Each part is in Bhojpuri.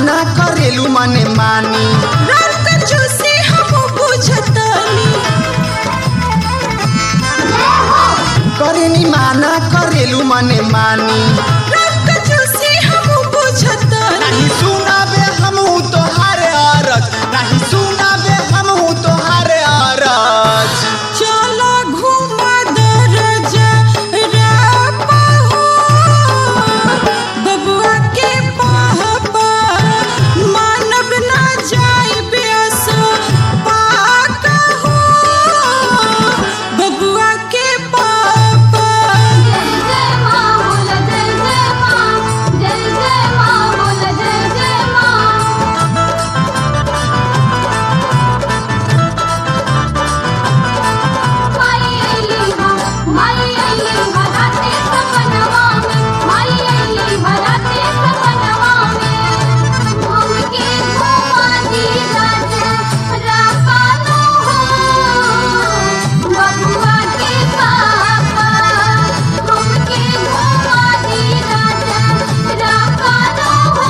माना करेलू मने मानी रात चूसी हम बुझतानी करेनी माना करेलू मने मानी रात चूसी हम बुझतानी नहीं सुनाबे हमहू तोहारे अरज नहीं सुनाबे हमहू तोहारे अरज चला घुमा दरजा रापा हो बबुआ के पापा मानव ना जाए बेअसो पाका हो बबुआ के पापा जय जय माँ बोल जय जय माँ जय जय माँ बोल जय जय माँ माई अली भराते सपनवा में माई अली भराते सपनवा में हमके घुमा दी राजा रापालो हो बबुआ के पापा हमके घुमा दी राजा रापालो हो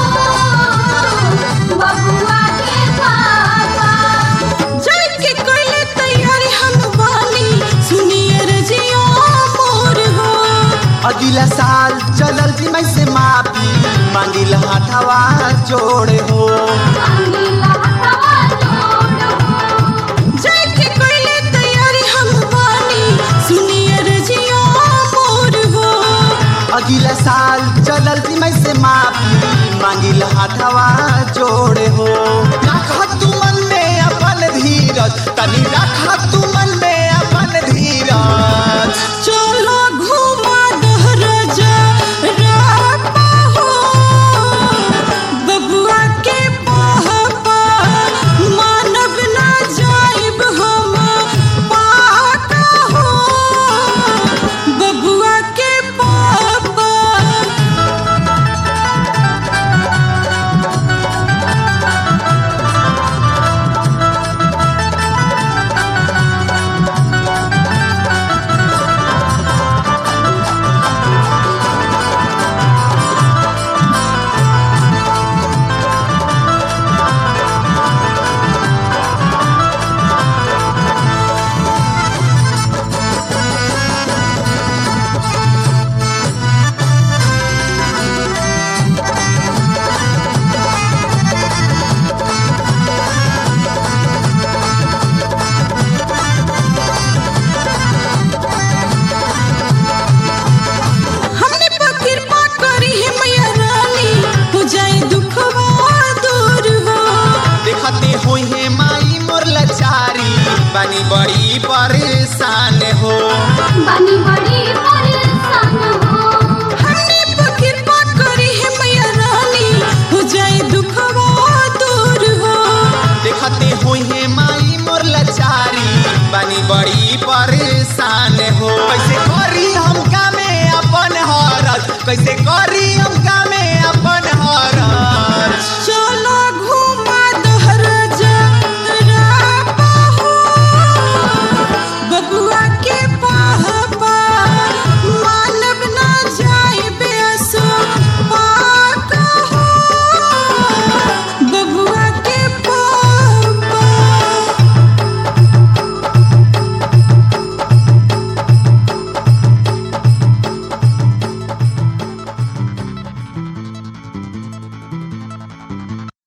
बबुआ के पापा जाए के कोयले तैयारी हम बानी सुनिए रजिया मोर हो अगला साल चलल जी मैं से माफी मांगिल हाथवा जोड़े हो अंगीला हवा जोड़ हो जाए के कोयले तैयारी हम बानी सुनिए रजिया मोर हो अगला साल चलल जी मैं से माफी मांगिल हाथवा जोड़े हो रख तू मन में अपन धीरज तनी रख तू मन में अपन धीरज चलो घुमा दरजा रापा हो बबुआ के पापा मानव ना जाइब हम पाका हो बबुआ के पापा हमने पर कृपा करी है मैया रानी हो जाए दुखवा दूर हो देखते हुई है माई मोर लाचारी बनी बड़ी परेशान हो बनी बड़ी परेशान हो हमने पर कृपा करी है मैया रानी हो जाए दुखवा दूर हो देखते हुई है माई मोर लाचारी बनी बड़ी परेशान हो कैसे करी हम कामे अपन हरज कैसे करी